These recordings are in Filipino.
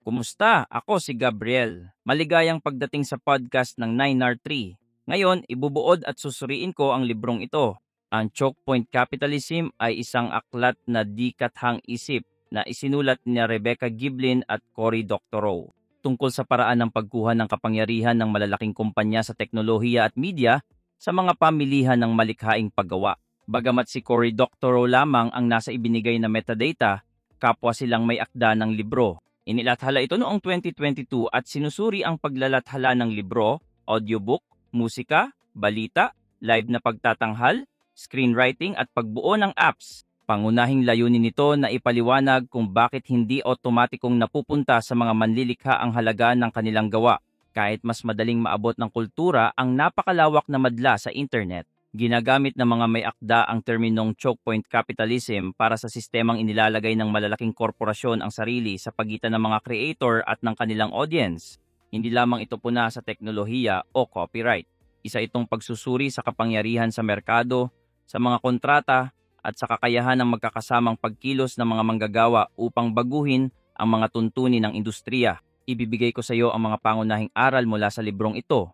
Kumusta? Ako si Gabriel. Maligayang pagdating sa podcast ng 9R3. Ngayon, ibubuod at susuriin ko ang librong ito. Ang Choke Point Capitalism ay isang aklat na di kathang isip na isinulat ni Rebecca Giblin at Cory Doctorow tungkol sa paraan ng pagkuha ng kapangyarihan ng malalaking kumpanya sa teknolohiya at media sa mga pamilihan ng malikhaing paggawa. Bagamat si Cory Doctorow lamang ang nasa ibinigay na metadata, kapwa silang may akda ng libro. Inilathala ito noong 2022 at sinusuri ang paglalathala ng libro, audiobook, musika, balita, live na pagtatanghal, screenwriting at pagbuo ng apps. Pangunahing layunin nito na ipaliwanag kung bakit hindi otomatikong napupunta sa mga manlilikha ang halaga ng kanilang gawa, kahit mas madaling maabot ng kultura ang napakalawak na madla sa internet. Ginagamit ng mga may akda ang terminong choke point capitalism para sa sistemang inilalagay ng malalaking korporasyon ang sarili sa pagitan ng mga creator at ng kanilang audience. Hindi lamang ito puna sa teknolohiya o copyright. Isa itong pagsusuri sa kapangyarihan sa merkado, sa mga kontrata, at sa kakayahan ng magkakasamang pagkilos ng mga manggagawa upang baguhin ang mga tuntunin ng industriya. Ibibigay ko sa iyo ang mga pangunahing aral mula sa librong ito.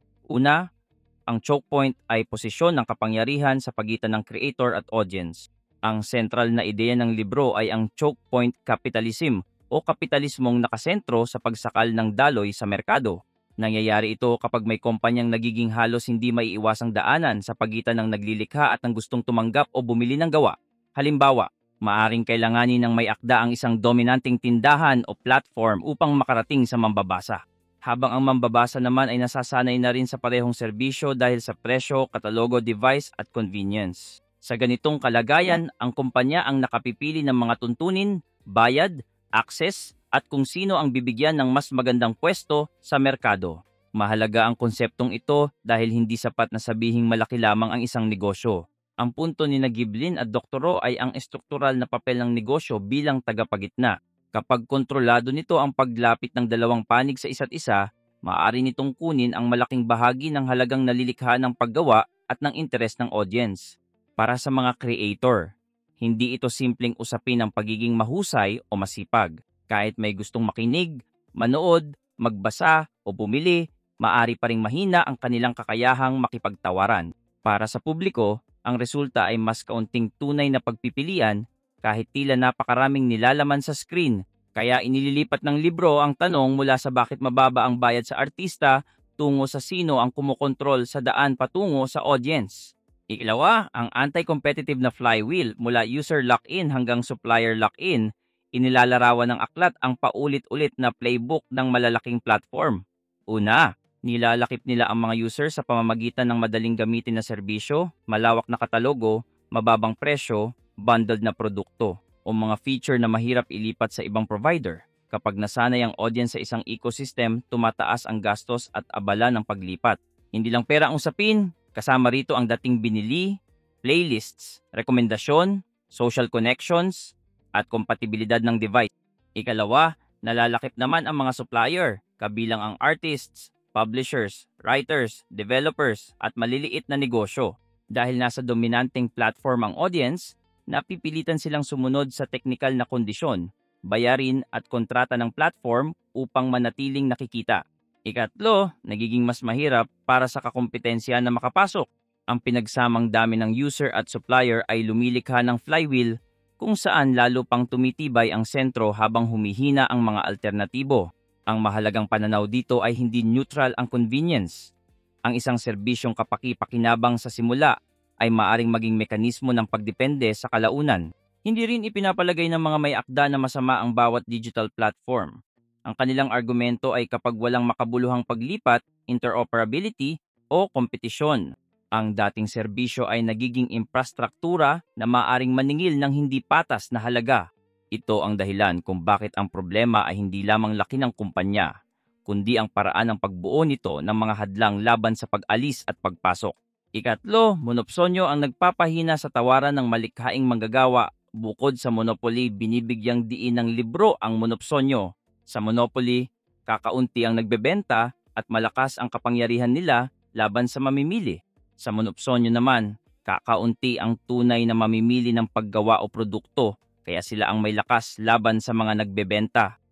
Una, ang choke point ay posisyon ng kapangyarihan sa pagitan ng creator at audience. Ang sentral na ideya ng libro ay ang choke point capitalism o kapitalismong nakasentro sa pagsakal ng daloy sa merkado. Nangyayari ito kapag may kumpanyang nagiging halos hindi maiiwasang daanan sa pagitan ng naglilikha at ng gustong tumanggap o bumili ng gawa. Halimbawa, maaring kailanganin ng may akda ang isang dominanting tindahan o platform upang makarating sa mambabasa, habang ang mambabasa naman ay nasasanay na rin sa parehong serbisyo dahil sa presyo, katalogo, device at convenience. Sa ganitong kalagayan, ang kumpanya ang nakapipili ng mga tuntunin, bayad, access, at kung sino ang bibigyan ng mas magandang pwesto sa merkado. Mahalaga ang konseptong ito dahil hindi sapat na sabihing malaki lamang ang isang negosyo. Ang punto ni Giblin at Doctorow ay ang estruktural na papel ng negosyo bilang tagapagitna. Kapag kontrolado nito ang paglapit ng dalawang panig sa isa't isa, maaari nitong kunin ang malaking bahagi ng halagang nalilikha ng paggawa at ng interes ng audience. Para sa mga creator, hindi ito simpleng usapin ng pagiging mahusay o masipag. Kahit may gustong makinig, manood, magbasa o bumili, maaari pa ring mahina ang kanilang kakayahang makipagtawaran. Para sa publiko, ang resulta ay mas kaunting tunay na pagpipilian kahit tila napakaraming nilalaman sa screen, kaya inililipat ng libro ang tanong mula sa bakit mababa ang bayad sa artista tungo sa sino ang kumokontrol sa daan patungo sa audience. Ikalawa, ang anti-competitive na flywheel mula user lock-in hanggang supplier lock-in, inilalarawan ng aklat ang paulit-ulit na playbook ng malalaking platform. Una, nilalakip nila ang mga user sa pamamagitan ng madaling gamitin na serbisyo, malawak na katalogo, mababang presyo, bundled na produkto o mga feature na mahirap ilipat sa ibang provider. Kapag nasanay ang audience sa isang ecosystem, tumataas ang gastos at abala ng paglipat. Hindi lang pera ang usapin, kasama rito ang dating binili, playlists, rekomendasyon, social connections, at kompatibilidad ng device. Ikalawa, nalalakip naman ang mga supplier, kabilang ang artists, publishers, writers, developers, at maliliit na negosyo. Dahil nasa dominanteng platform ang audience, napipilitan silang sumunod sa teknikal na kondisyon, bayarin at kontrata ng platform upang manatiling nakikita. Ikatlo, nagiging mas mahirap para sa kakumpetensya na makapasok. Ang pinagsamang dami ng user at supplier ay lumilikha ng flywheel kung saan lalo pang tumitibay ang sentro habang humihina ang mga alternatibo. Ang mahalagang pananaw dito ay hindi neutral ang convenience. Ang isang serbisyong kapaki-pakinabang sa simula ay maaring maging mekanismo ng pagdepende sa kalaunan. Hindi rin ipinapalagay ng mga may akda na masama ang bawat digital platform. Ang kanilang argumento ay kapag walang makabuluhang paglipat, interoperability o kompetisyon, ang dating serbisyo ay nagiging infrastruktura na maaring maningil ng hindi patas na halaga. Ito ang dahilan kung bakit ang problema ay hindi lamang laki ng kumpanya, kundi ang paraan ng pagbuo nito ng mga hadlang laban sa pag-alis at pagpasok. Ikatlo, monopsonyo ang nagpapahina sa tawaran ng malikhaing manggagawa. Bukod sa monopoly, binibigyang diin ng libro ang monopsonyo. Sa monopoly, kakaunti ang nagbebenta at malakas ang kapangyarihan nila laban sa mamimili. Sa monopsonyo naman, kakaunti ang tunay na mamimili ng paggawa o produkto, kaya sila ang may lakas laban sa mga nagbebenta.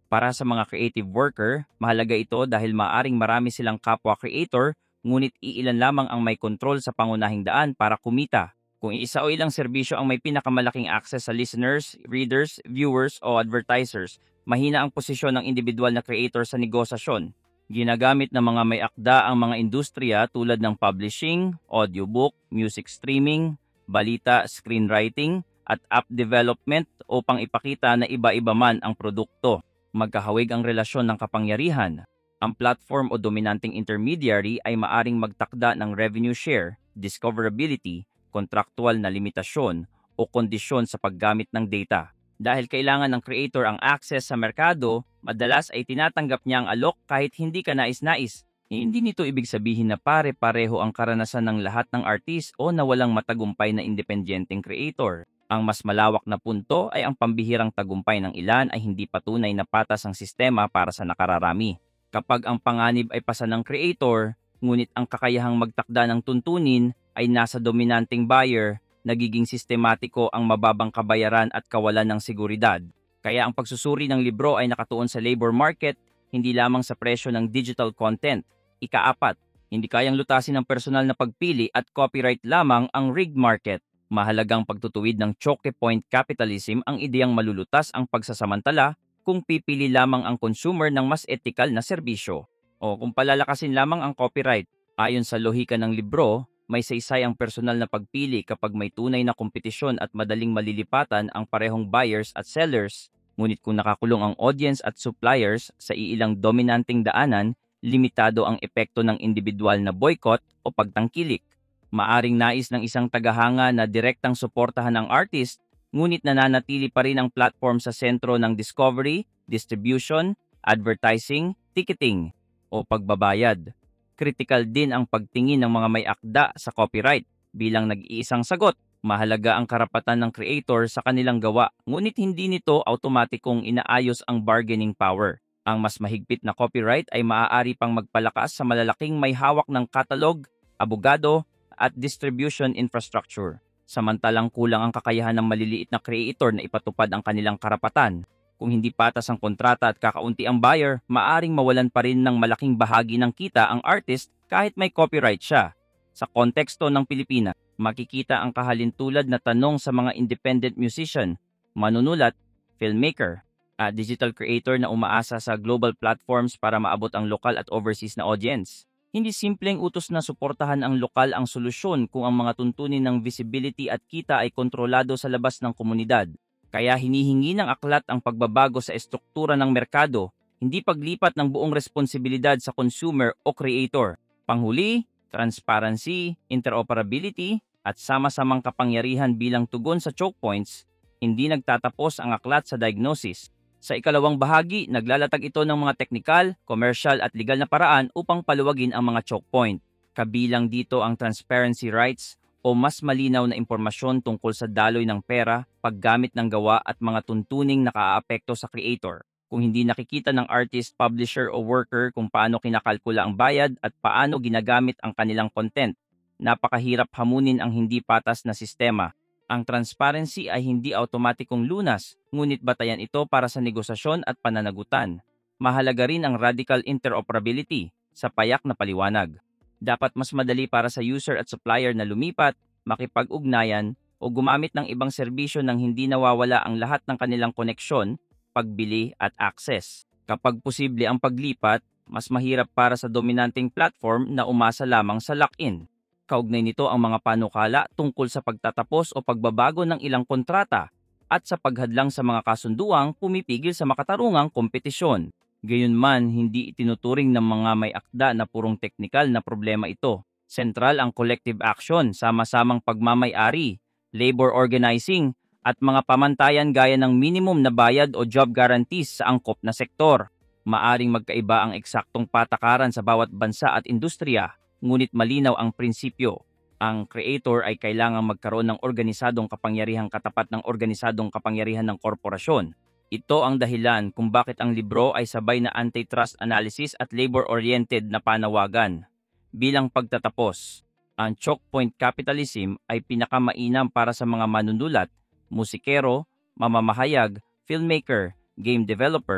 Para sa mga creative worker, mahalaga ito dahil maaring marami silang kapwa creator, ngunit iilan lamang ang may kontrol sa pangunahing daan para kumita. Kung isa o ilang serbisyo ang may pinakamalaking access sa listeners, readers, viewers o advertisers, mahina ang posisyon ng individual na creator sa negosasyon. Ginagamit ng mga may akda ang mga industriya tulad ng publishing, audiobook, music streaming, balita, screenwriting, at app development upang ipakita na iba-iba man ang produkto. Magkahawig ang relasyon ng kapangyarihan. Ang platform o dominanting intermediary ay maaring magtakda ng revenue share, discoverability, kontraktual na limitasyon o kondisyon sa paggamit ng data. Dahil kailangan ng creator ang access sa merkado, madalas ay tinatanggap niya ang alok kahit hindi ka nais-nais. Hindi nito ibig sabihin na pare-pareho ang karanasan ng lahat ng artist o na walang matagumpay na independenteng creator. Ang mas malawak na punto ay ang pambihirang tagumpay ng ilan ay hindi patunay na patas ang sistema para sa nakararami. Kapag ang panganib ay pasa ng creator, ngunit ang kakayahang magtakda ng tuntunin ay nasa dominanting buyer, nagiging sistematiko ang mababang kabayaran at kawalan ng seguridad. Kaya ang pagsusuri ng libro ay nakatuon sa labor market, hindi lamang sa presyo ng digital content. Ika-4, hindi kayang lutasin ng personal na pagpili at copyright lamang ang rigged market. Mahalagang pagtutuwid ng choke point capitalism ang ideyang malulutas ang pagsasamantala kung pipili lamang ang consumer ng mas ethical na serbisyo. O kung palalakasin lamang ang copyright, ayon sa lohika ng libro, may saysay ang personal na pagpili kapag may tunay na kompetisyon at madaling malilipatan ang parehong buyers at sellers. Ngunit kung nakakulong ang audience at suppliers sa iilang dominanting daanan, limitado ang epekto ng individual na boycott o pagtangkilik. Maaring nais ng isang tagahanga na direktang suportahan ang artist, ngunit nananatili pa rin ang platform sa sentro ng discovery, distribution, advertising, ticketing, o pagbabayad. Kritikal din ang pagtingin ng mga may akda sa copyright. Bilang nag-iisang sagot, mahalaga ang karapatan ng creator sa kanilang gawa, ngunit hindi nito automatikong inaayos ang bargaining power. Ang mas mahigpit na copyright ay maaari pang magpalakas sa malalaking may hawak ng catalog, abogado, at distribution infrastructure. Samantalang kulang ang kakayahan ng maliliit na creator na ipatupad ang kanilang karapatan. Kung hindi patas ang kontrata at kakaunti ang buyer, maaring mawalan pa rin ng malaking bahagi ng kita ang artist kahit may copyright siya. Sa konteksto ng Pilipinas, makikita ang kahalintulad na tanong sa mga independent musician, manunulat, filmmaker, at digital creator na umaasa sa global platforms para maabot ang lokal at overseas na audience. Hindi simpleng utos na suportahan ang lokal ang solusyon kung ang mga tuntunin ng visibility at kita ay kontrolado sa labas ng komunidad. Kaya hinihingi ng aklat ang pagbabago sa estruktura ng merkado, hindi paglipat ng buong responsibilidad sa consumer o creator. Panghuli, transparency, interoperability, at sama-samang kapangyarihan bilang tugon sa choke points, hindi nagtatapos ang aklat sa diagnosis. Sa ikalawang bahagi, naglalatag ito ng mga teknikal, commercial at legal na paraan upang paluwagin ang mga choke point. Kabilang dito ang transparency rights o mas malinaw na impormasyon tungkol sa daloy ng pera, paggamit ng gawa at mga tuntuning nakaaapekto sa creator. Kung hindi nakikita ng artist, publisher o worker kung paano kinakalkula ang bayad at paano ginagamit ang kanilang content, napakahirap hamunin ang hindi patas na sistema. Ang transparency ay hindi automatikong lunas, ngunit batayan ito para sa negosasyon at pananagutan. Mahalaga rin ang radical interoperability sa payak na paliwanag. Dapat mas madali para sa user at supplier na lumipat, makipag-ugnayan, o gumamit ng ibang serbisyo nang hindi nawawala ang lahat ng kanilang koneksyon, pagbili at access. Kapag posible ang paglipat, mas mahirap para sa dominanting platform na umasa lamang sa lock-in. Kaugnay nito ang mga panukala tungkol sa pagtatapos o pagbabago ng ilang kontrata at sa paghadlang sa mga kasunduang pumipigil sa makatarungang kompetisyon. Gayunman, hindi itinuturing ng mga may akda na purong teknikal na problema ito. Sentral ang collective action, sama-samang pagmamay-ari, labor organizing, at mga pamantayan gaya ng minimum na bayad o job guarantees sa angkop na sektor. Maaring magkaiba ang eksaktong patakaran sa bawat bansa at industriya, ngunit malinaw ang prinsipyo. Ang creator ay kailangang magkaroon ng organisadong kapangyarihang katapat ng organisadong kapangyarihan ng korporasyon. Ito ang dahilan kung bakit ang libro ay sabay na antitrust analysis at labor-oriented na panawagan. Bilang pagtatapos, ang choke point capitalism ay pinakamainam para sa mga manunulat, musikero, mamamahayag, filmmaker, game developer,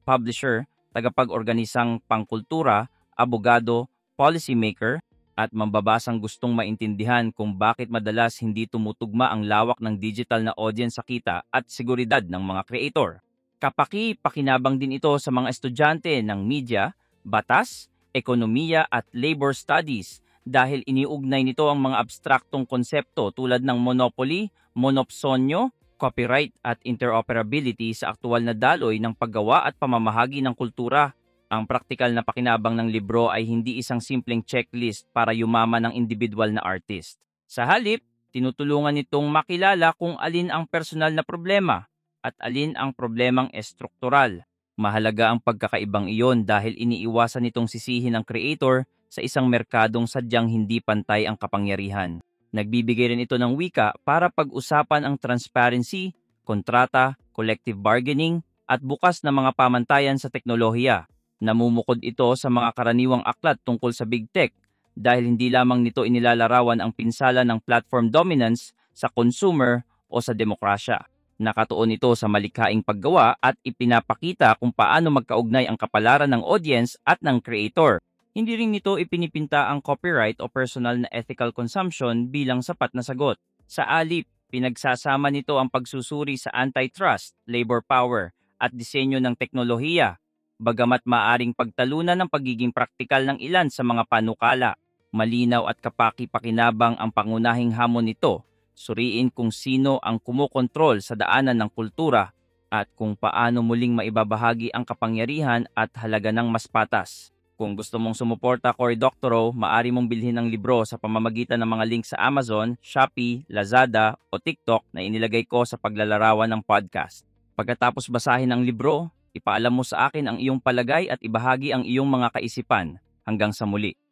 publisher, tagapag-organisang pangkultura, abogado, policymaker, at mambabasang gustong maintindihan kung bakit madalas hindi tumutugma ang lawak ng digital na audience sa kita at seguridad ng mga creator. Kapaki-pakinabang din ito sa mga estudyante ng media, batas, ekonomiya at labor studies dahil iniugnay nito ang mga abstraktong konsepto tulad ng monopoly, monopsonyo, copyright at interoperability sa aktual na daloy ng paggawa at pamamahagi ng kultura. Ang praktikal na pakinabang ng libro ay hindi isang simpleng checklist para yumaman ng individual na artist. Sa halip, tinutulungan nitong makilala kung alin ang personal na problema at alin ang problemang estruktural. Mahalaga ang pagkakaibang iyon dahil iniiwasan nitong sisihin ng creator sa isang merkadong sadyang hindi pantay ang kapangyarihan. Nagbibigay rin ito ng wika para pag-usapan ang transparency, kontrata, collective bargaining, at bukas na mga pamantayan sa teknolohiya. Namumukod ito sa mga karaniwang aklat tungkol sa big tech dahil hindi lamang nito inilalarawan ang pinsala ng platform dominance sa consumer o sa demokrasya. Nakatuon ito sa malikhaing paggawa at ipinapakita kung paano magkaugnay ang kapalaran ng audience at ng creator. Hindi rin nito ipinipinta ang copyright o personal na ethical consumption bilang sapat na sagot. Sa alip, pinagsasama nito ang pagsusuri sa antitrust, labor power, at disenyo ng teknolohiya. Bagamat maaring pagtalunan ng pagiging praktikal ng ilan sa mga panukala, malinaw at kapaki-pakinabang ang pangunahing hamon nito. Suriin kung sino ang kumokontrol sa daanan ng kultura at kung paano muling maibabahagi ang kapangyarihan at halaga ng mas patas. Kung gusto mong sumuporta Cory Doctorow, maaari mong bilhin ang libro sa pamamagitan ng mga link sa Amazon, Shopee, Lazada o TikTok na inilagay ko sa paglalarawan ng podcast. Pagkatapos basahin ang libro, ipaalam mo sa akin ang iyong palagay at ibahagi ang iyong mga kaisipan. Hanggang sa muli.